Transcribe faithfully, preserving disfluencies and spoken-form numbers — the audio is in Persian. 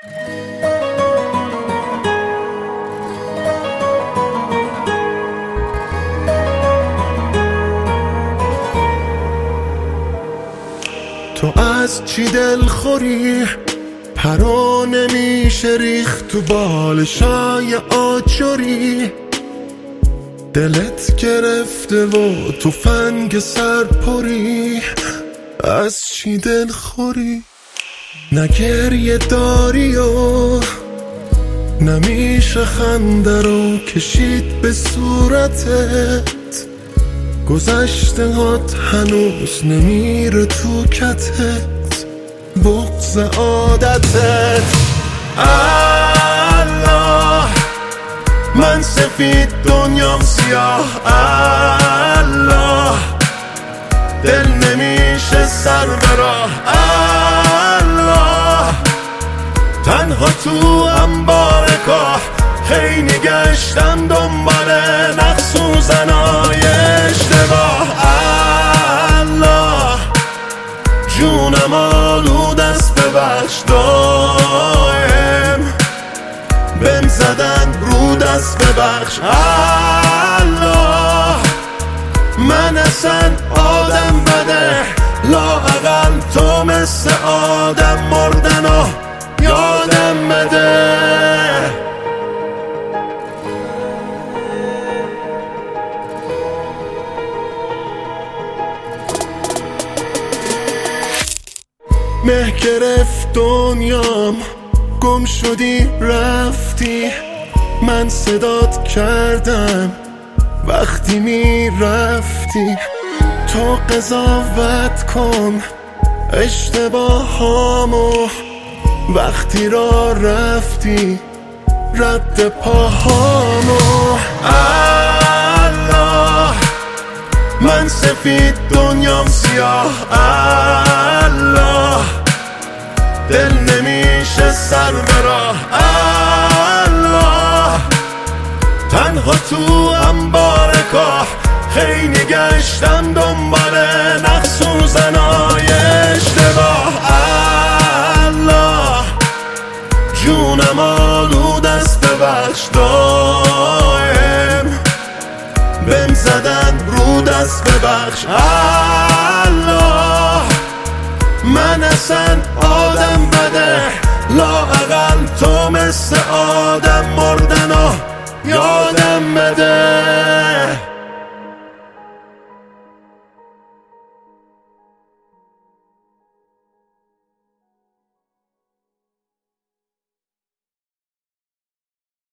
تو از چی دلخوری؟ پرا نمیشه ریخت تو بالشای آجری، دلت گرفته و تو فنگ سرپری. از چی دلخوری؟ نه گریه داری و نمیشه خنده رو کشید به صورتت، گذشته هات هنوز نمیره تو کتت، بغض عادتت. الله من سفید دنیام سیاه، الله دل نمیشه سر براه، الله تنها تو انبار کاه، خیلی گشتم دنبال نقص و زنای اشتباه. الله جونم آلود است ببخش، دایم بهم زدن رو دست ببخش. الله من اصلا آدم بده، لااقل تو مثل آدم مردن و یادم بده. مه گرفت دنیام، گم شدی رفتی، من صدات کردم وقتی می رفتی. تو قضاوت کن اشتباهامو، وقتی را رفتی رد پاهامو. الله من سفید دنیام سیاه، الله دل نمیشه سر براه، الله تنها تو انبار کاه، خیلی گشتم دنبال نقص و زنای اشتباه. الله جونم آلود است ببخش، دایم بهم زدن رو دست ببخش. الله من اصلا آدم بده، لااقل تو مثل آدم مردن و یادم بده.